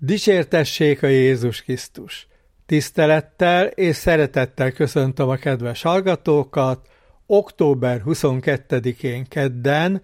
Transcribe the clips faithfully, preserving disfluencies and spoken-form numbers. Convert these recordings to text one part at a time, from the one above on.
Dicsértessék a Jézus Krisztus! Tisztelettel és szeretettel köszöntöm a kedves hallgatókat október huszonkettedikén kedden,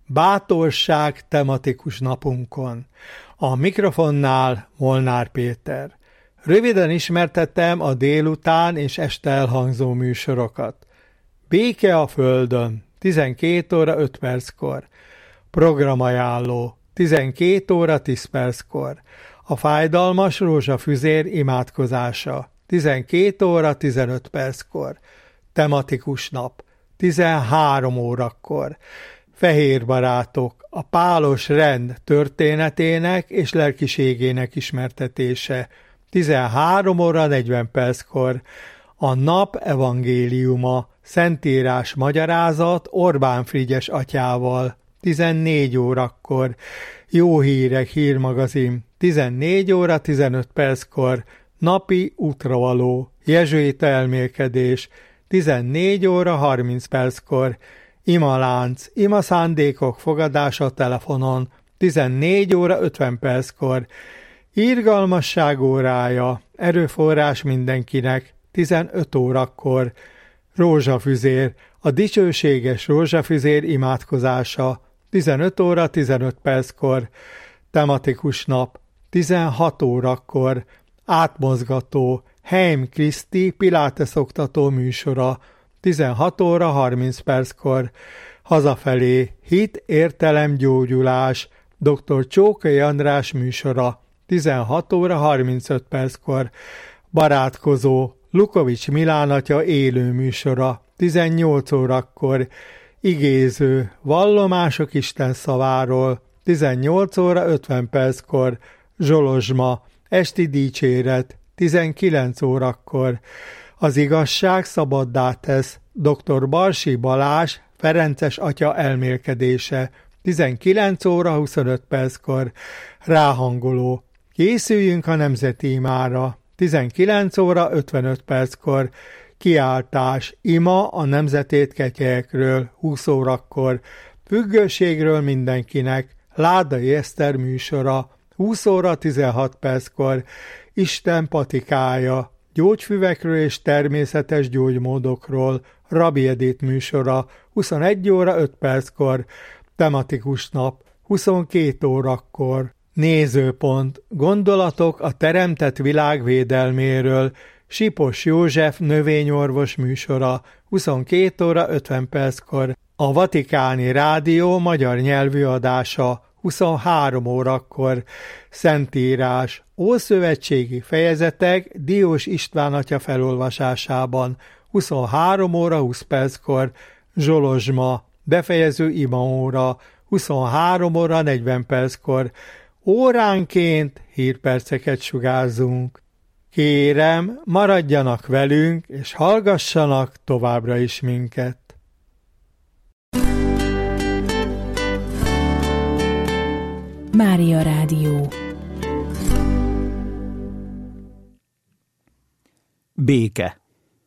bátorság tematikus napunkon. A mikrofonnál Molnár Péter. Röviden ismertettem a délután és este elhangzó műsorokat. Béke a Földön, tizenkét óra öt perckor. Programajánló, tizenkét óra tíz perckor. A fájdalmas rózsafüzér imádkozása, tizenkét óra tizenöt perckor. Tematikus nap, tizenhárom órakor. Fehér barátok, a pálos rend történetének és lelkiségének ismertetése, tizenhárom óra negyven perckor. A nap evangéliuma, Szentírás magyarázat Orbán Frigyes atyával, tizennégy órakor. Jó hírek hírmagazin, tizennégy óra tizenöt perckor. Napi útravaló, jezsuita elmélkedés, tizennégy óra harminc perckor. Imalánc, ima szándékok fogadása telefonon, tizennégy óra ötven perckor. Irgalmasság órája, erőforrás mindenkinek, tizenöt órakor. Rózsafüzér, a dicsőséges rózsafüzér imádkozása, tizenöt óra tizenöt perckor. Tematikus nap, tizenhat órakor. Átmozgató, Heim Kriszti Pilates oktató műsora, tizenhat óra harminc perckor. Hazafelé, hit, értelem, gyógyulás, dr. Csókai András műsora, tizenhat óra harmincöt perckor. Barátkozó, Lukovics Milán atya élő műsora, tizennyolc órakor. Igéző, vallomások Isten szaváról, tizennyolc óra ötven perckor. Zsolozsma, esti dicséret, tizenkilenc órakor. Az igazság szabaddá tesz, dr. Barsi Balázs Ferences atya elmélkedése, tizenkilenc óra huszonöt perckor. Ráhangoló, készüljünk a nemzeti imára, tizenkilenc óra ötvenöt perckor. Kiáltás, ima a nemzetét ketyekről, húsz órakor. Függőségről mindenkinek, Ládai Eszter műsora, húsz óra tizenhat perckor. Isten patikája, gyógyfüvekről és természetes gyógymódokról, Rabbi Edith műsora, huszonegy óra öt perckor. Tematikus nap, huszonkét órakor. Nézőpont, gondolatok a teremtett világ védelméről, Sipos József növényorvos műsora, huszonkét óra ötven perckor. A Vatikáni Rádió magyar nyelvű adása, huszonhárom órakor. Szentírás, ószövetségi fejezetek Diós István atya felolvasásában, huszonhárom óra húsz perckor. Zsolozsma, befejező imaóra, huszonhárom óra negyven perckor. Óránként hírperceket sugárzunk. Kérem, maradjanak velünk, és hallgassanak továbbra is minket. Mária Rádió. Béke.